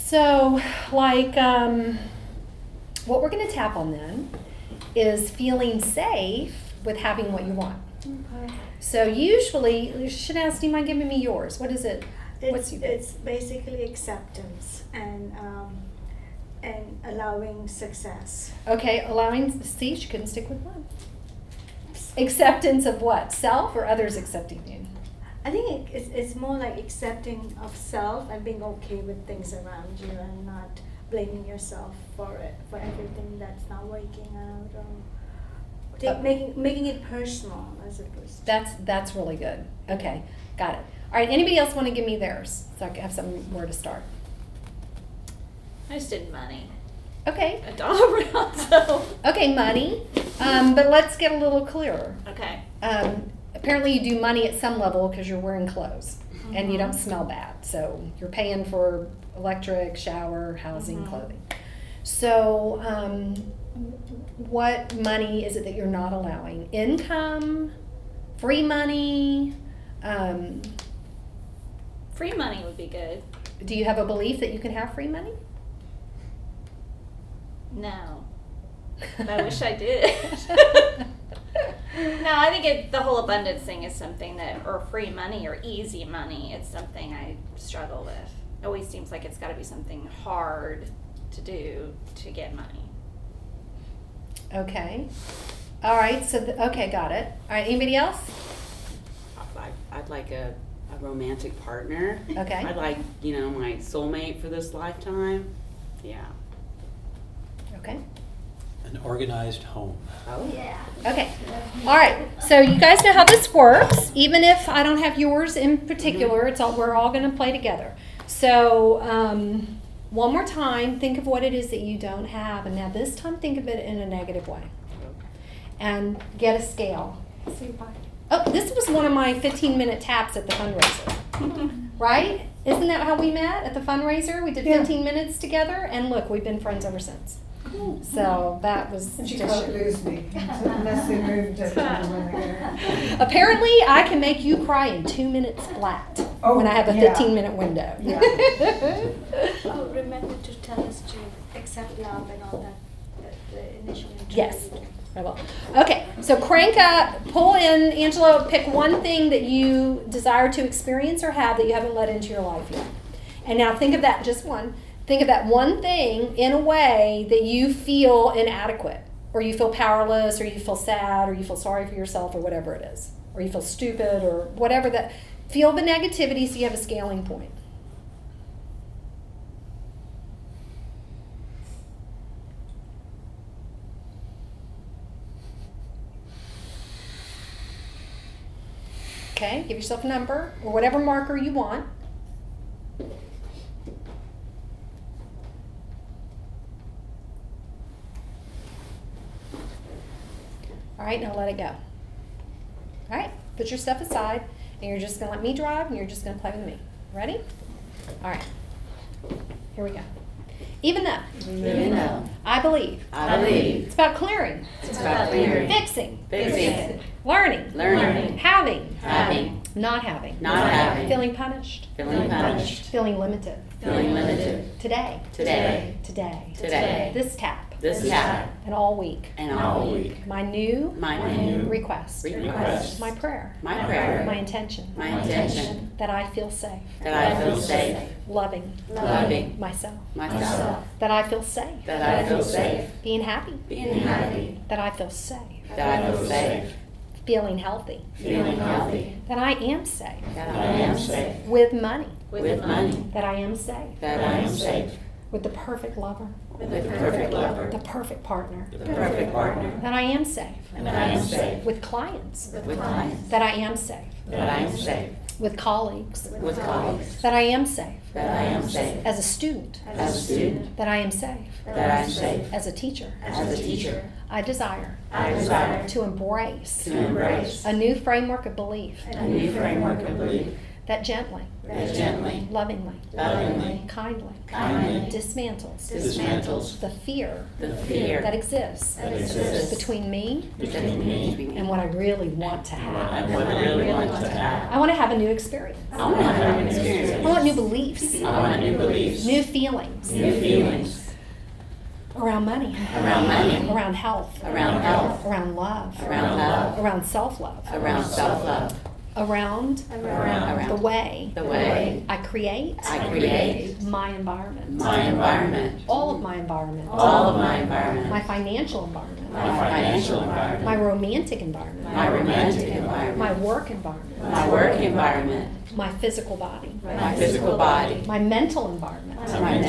So, like, what we're going to tap on then is feeling safe with having what you want. Okay. So usually, Shanaz, do you mind giving me yours? What is it? It's basically acceptance and allowing success. Okay, allowing, see, she couldn't stick with one. Acceptance of what? Self or others accepting you? I think it's more like accepting of self and being okay with things around you and not blaming yourself for everything that's not working out, or making it personal as opposed to. That's really good. Okay, got it. All right, anybody else want to give me theirs so I can have somewhere to start? I just did money. Okay. A dollar amount, so. Okay, money. But let's get a little clearer. Okay. Apparently you do money at some level because you're wearing clothes and you don't smell bad. So you're paying for electric, shower, housing, clothing. So what money is it that you're not allowing? Income? Free money? Free money would be good. Do you have a belief that you can have free money? No. I wish I did. No, I think the whole abundance thing is something that, or free money or easy money, it's something I struggle with. It always seems like it's got to be something hard to do to get money. Okay. All right. So, okay, got it. All right. Anybody else? I'd like a romantic partner. Okay. I'd like, my soulmate for this lifetime. Yeah. Okay. An organized home. Oh, yeah. Okay. All right. So you guys know how this works. Even if I don't have yours in particular, we're all going to play together. So one more time, think of what it is that you don't have, and now this time think of it in a negative way, and get a scale. Oh, this was one of my 15-minute taps at the fundraiser, right? Isn't that how we met at the fundraiser? We did 15 minutes together, and look, we've been friends ever since. So that was. And you can't lose me unless they moved it. Apparently, I can make you cry in 2 minutes flat when I have a 15-minute window. Yeah. Oh, remember to tell us to accept love and all that, the initial intro. Yes, I will. Okay, so crank up, pull in, Angela, pick one thing that you desire to experience or have that you haven't let into your life yet. And now think of that, just one. Think of that one thing in a way that you feel inadequate, or you feel powerless, or you feel sad, or you feel sorry for yourself, or whatever it is, or you feel stupid, or whatever that. Feel the negativity so you have a scaling point. Okay, give yourself a number, or whatever marker you want. All right, now let it go. All right, put your stuff aside, and you're just going to let me drive, and you're just going to play with me. Ready? All right, here we go. Even though I believe. It's about clearing. Fixing. Learning. Having. Not having. Feeling punished. Feeling limited. Today. This tap. And all week. My new request. My prayer. My intention. That I feel safe. Loving. Myself. That I feel safe. Being happy. That I feel safe. Feeling healthy. That I am safe. With money. That I am safe. With the perfect lover. The perfect partner. That I am safe. With clients. That I am safe. With colleagues. That I am safe. As a student. That I am safe. As a teacher. I desire to embrace a new framework of belief that gently, lovingly, kindly, dismantles the fear that exists between me and what I really want to have. I want to have a new experience. I want new beliefs. New feelings. Around money. Around health. Around love. Around self-love. Around the way I create my environment. All of my environment. My financial environment. My romantic environment. My work environment. My physical body. My mental environment.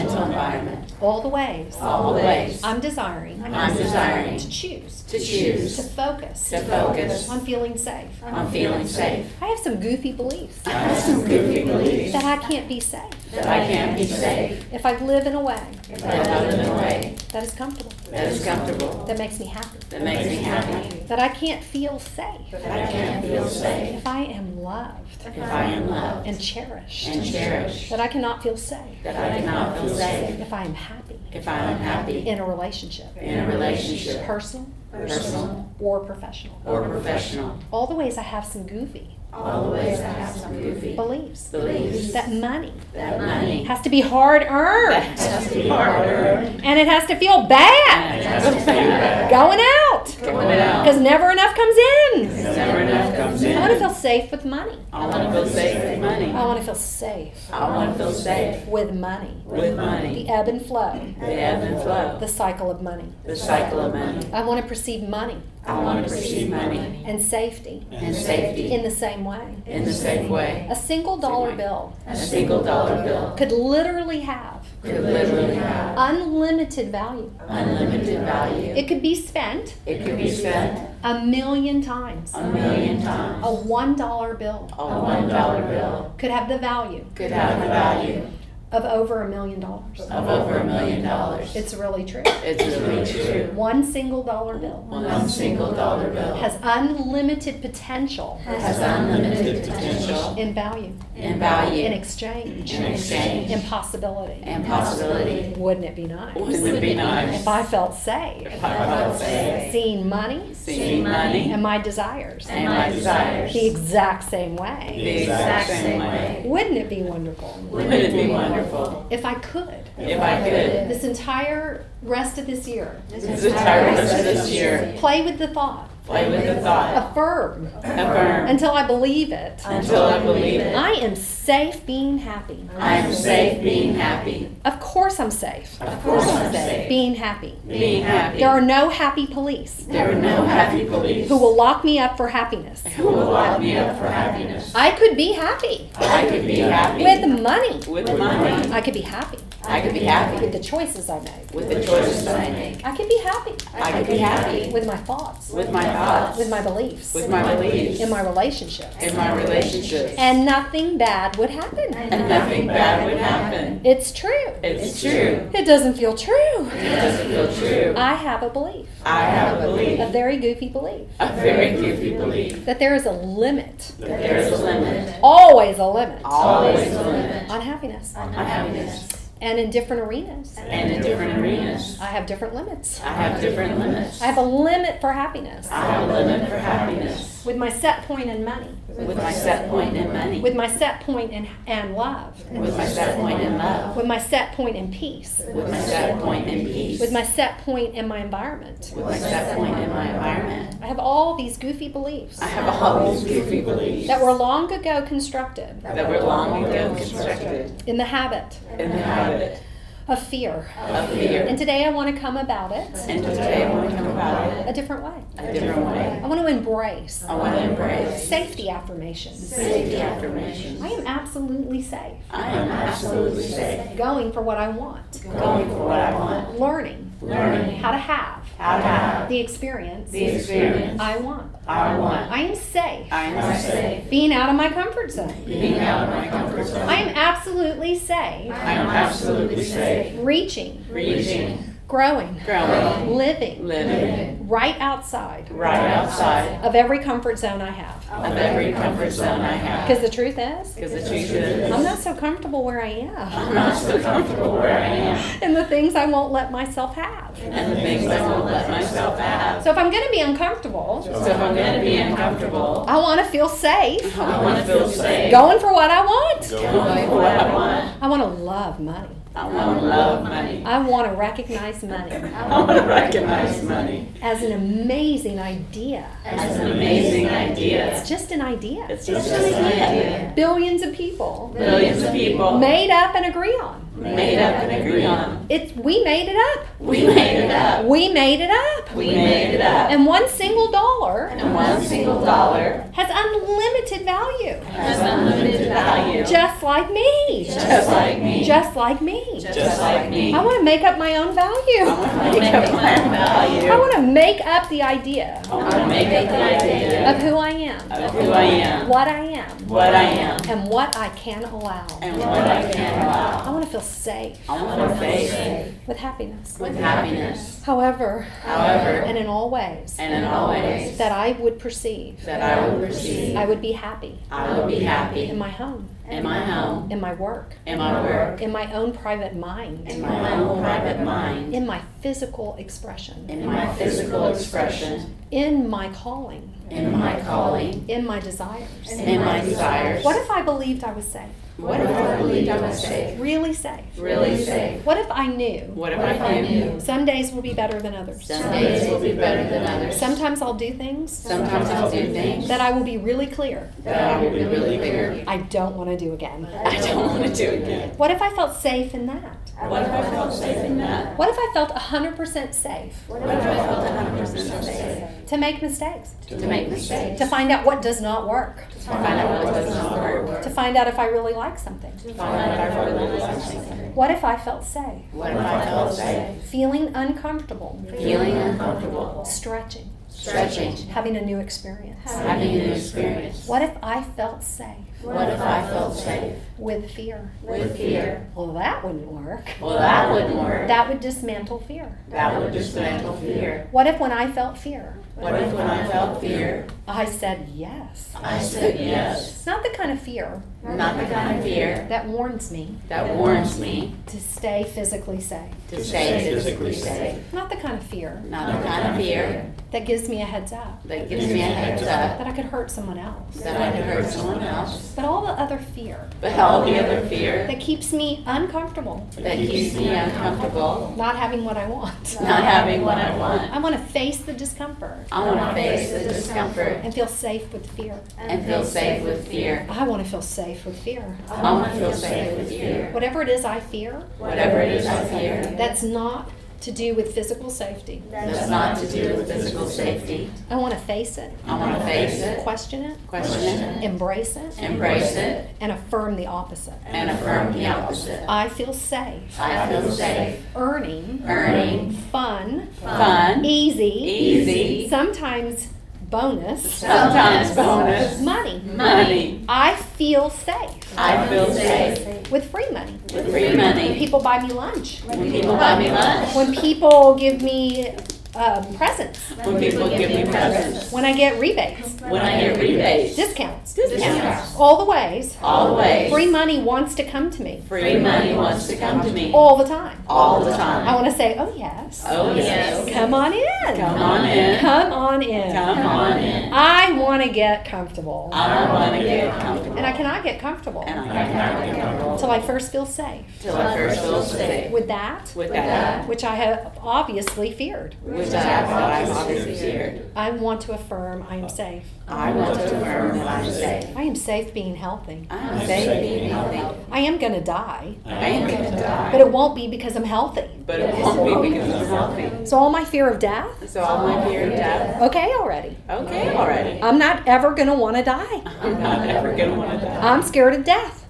All the ways. I'm desiring to choose. To focus. On feeling safe. I have some goofy beliefs. That I can't be safe. If I live in a way. That is comfortable. That makes me happy. That I can't feel safe. If I am loved. And cherished. That I cannot feel safe. If I am happy. In a relationship. Personal. Or professional. All the ways I have some goofy. Beliefs. That money has to be hard earned. And it has to feel bad. Going out. Because never enough comes in. I want to feel safe with money. I want to feel safe with money. The ebb and flow. The cycle of money. I want to perceive money. And safety. In the same way. A single dollar bill. Could literally have. Unlimited value. It could be spent. A million times. A $1 bill. Could have the value. Of over $1 million. It's really true. One single dollar bill. Has unlimited potential. In value. In exchange. In possibility. Wouldn't it be nice? If I felt safe. Seeing money. And my desires. The exact same way. Wouldn't it be wonderful? If I could. This entire rest of this year. Play with the thought. Affirm. Until I believe it. I am safe being happy. Of course I'm safe. Being happy. There are no happy police. Who will lock me up for happiness. I could be happy. With money. I could be happy. With the choices I make. I could be happy. With my thoughts. With my beliefs. In my relationships. And nothing bad would happen. It's true. It doesn't feel true. I have a belief. A very goofy belief. That there is a limit. Always a limit. On happiness. And in different arenas. I have different limits. I have a limit for happiness. With my set point in money. With my set point in love. With my set point in peace. With my set point in my environment. I have all these goofy beliefs. That were long ago constructed. In the habit. Of fear. And today I want to come about it. A different way. I want to embrace. Safety affirmations. I am absolutely safe. Going for what I want. Learning. How to have. The experience. I want. I am safe. Being out of my comfort zone. I am absolutely safe. Reaching growing, living, right outside of every comfort zone I have. Because the truth is, I'm not so comfortable where I am. And the things I won't let myself have. So if I'm going to be uncomfortable, I want to feel safe. Going for what I want. I want to love money. I want to recognize money. As an amazing idea. It's just an idea. Billions of people. Made up and agree on. We made it up. And one single dollar has unlimited value. Just like me. I want to make up my own value. I want to make up the idea of who I am, what I am, and what I can allow. I want to feel safe. With happiness. However, and in all ways, that I would perceive, I would be happy. In my home. In my work. In my own private mind. In my physical expression. In my calling. In my desires. What if I believed I was safe? Really safe. What if I knew? Some days will be better than others. Sometimes I'll do things. That I will be really clear. I don't want to do again. What if I felt safe in that? What if I felt 100% safe? To make mistakes. To find out what does not work. To find out if I really like something. What if I felt safe? Feeling uncomfortable. Stretching. Having a new experience. What if I felt safe? With fear. Well, that wouldn't work. That would dismantle fear. What if when I felt fear? I said yes. It's not the kind of fear. That warns me. To stay physically safe. Not the kind of fear. That gives me a heads up. That I could hurt someone else. But all the other fear. That keeps me uncomfortable. Not having what I want. I want to face the discomfort. And feel safe with fear. I want to feel safe with fear. Whatever it is I fear. That's not to do with physical safety. I want to face it. Question it. Embrace it. And affirm the opposite. I feel safe. Earning. Fun. Easy. Sometimes bonus. Money. I feel safe. With free money. When people buy me lunch. When people give me presents. When I get rebates. Discounts. All the ways. Free money wants to come to me. All the time. I want to say, oh yes. Come on in. I want to get comfortable. And I cannot get comfortable. Until I first feel safe. With that. Which I have obviously feared. I want to affirm I am safe. I am safe being healthy. I am going to die. But it won't be because I'm healthy. So all my fear of death? Okay already. I'm not ever going to want to die. I'm scared of death.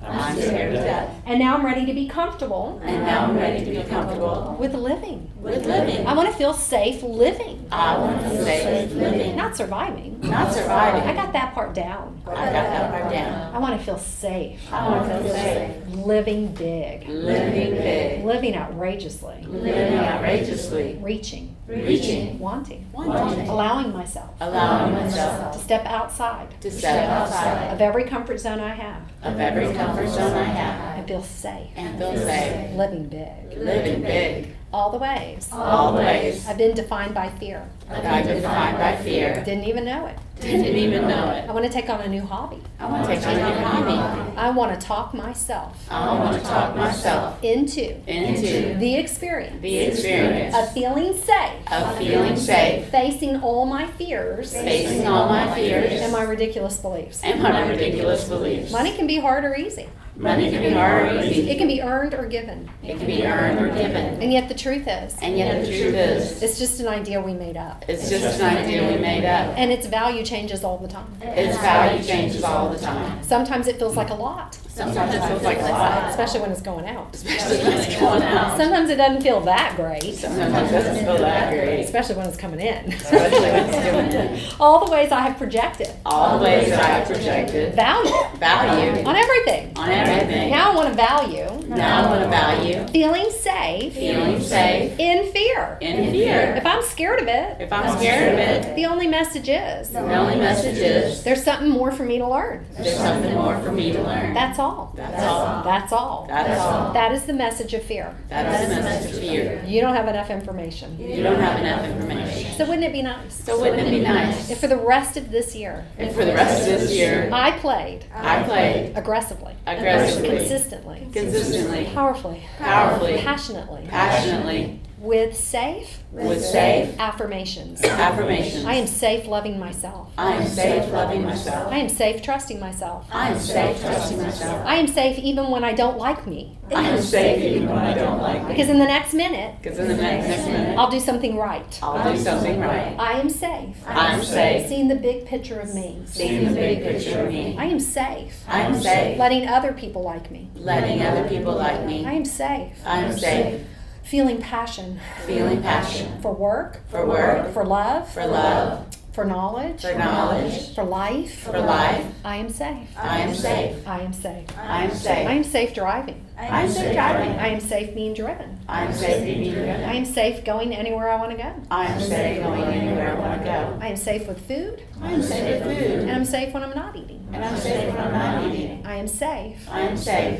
I'm scared of death. And now I'm ready to be comfortable And now I'm ready to be comfortable with living. with living. I want to feel safe living, I want to say living, not surviving. not surviving. I got that part down. I got that part down. I want to feel safe, I want to feel safe. living big, Living big. living outrageously, Living outrageously. reaching, Reaching. wanting, Wanting. allowing myself Allowing to myself step outside to step outside of every comfort zone I have of every comfort zone I have and feel safe, and feel safe. living big. Living big. All the ways All the ways I've been defined by fear. I've been defined by fear. Didn't even know it. Didn't even know I it. want to take on a new hobby. I want to take on a new hobby. I want to talk myself I want to talk myself into into the experience the experience of feeling safe, of feeling safe, facing all my fears facing all my fears and my ridiculous beliefs. and my ridiculous beliefs. Money can be hard or easy. Money can be hard or easy. It can be earned or given. It can be earned or given. And yet the truth is, And yet the truth is, it's just an idea we made up. it's just an idea we made up. And its value changes all the time. Its value changes all the time. Sometimes it feels like a lot, Sometimes it feels like a lot, especially when it's going out. especially when it's going out. Sometimes it doesn't feel that great, Sometimes it doesn't feel that great, especially when it's coming in. especially when it's coming in. All the ways I have projected All the ways that I have projected value value on everything. on everything. Now I want to value Now I want to value feeling safe feeling safe in fear. in fear. If I'm scared of it, If I'm scared of it, the only message is the only message is there's something more for me to learn. there's something more for me to learn. That's all. That's all. That's all. That's all. That is the message of fear. That is the message of fear. You don't have enough information. You don't have enough information. So wouldn't it be nice So wouldn't it be nice if for the rest of this year if for the rest of this year I played I played aggressively, aggressively, consistently, consistently, powerfully, powerfully, passionately, passionately, with safe with safe affirmations? affirmations? I am safe loving myself. I am safe loving myself. I am safe trusting myself. I am safe trusting myself. I am safe even when I don't like me. I am safe even when I don't like me. Because in the next minute, Because in the next minute, I'll do something right. I'll do something right. I am safe. I am safe. Seeing the big picture of me. Seeing the big picture of me. I am safe. I am safe. Letting other people like me. Letting other people like I me. am safe. I am safe. Feeling passion Feeling passion for work, for work, for love, for love, for knowledge, for knowledge, for life. for life. I am safe. I am safe. I am safe. I am I safe. am safe driving. I am safe driving. I am safe being driven. I am safe being I driven. am safe going anywhere I want to go. I am safe going anywhere I want to go. I am safe with food, I am safe with and food. I'm safe when I'm not eating. And I'm safe when I'm not eating. I am safe I am safe.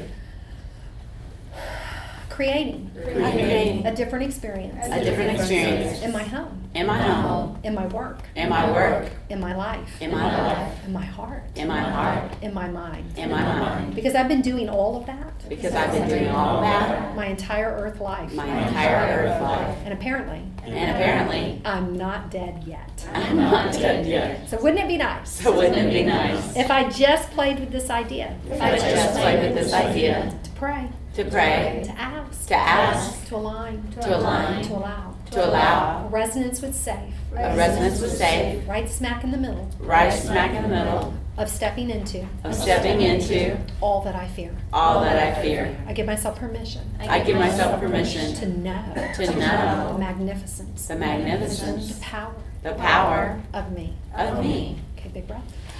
creating Creating a different experience a different experience in my home, in my home, in my work, in my work, in my life, in my life, in my heart, in my heart, in my mind. in my mind. Because I've been doing all of that Because I've been doing all that my entire earth life. my entire earth life. And apparently, And apparently, I'm not dead yet. I'm not dead yet. So wouldn't it be nice So wouldn't it be nice if I just played with this idea? if I just played with this idea To pray, to pray, to ask, to ask, to align, to align, to allow. to allow A resonance with safe, a resonance with safe, right smack in the middle right smack in the middle of stepping into of stepping into all that I fear. all that I fear. I give myself permission I give myself permission to know to the know magnificence, the the magnificence, power the power of me. of me. Okay, big breath.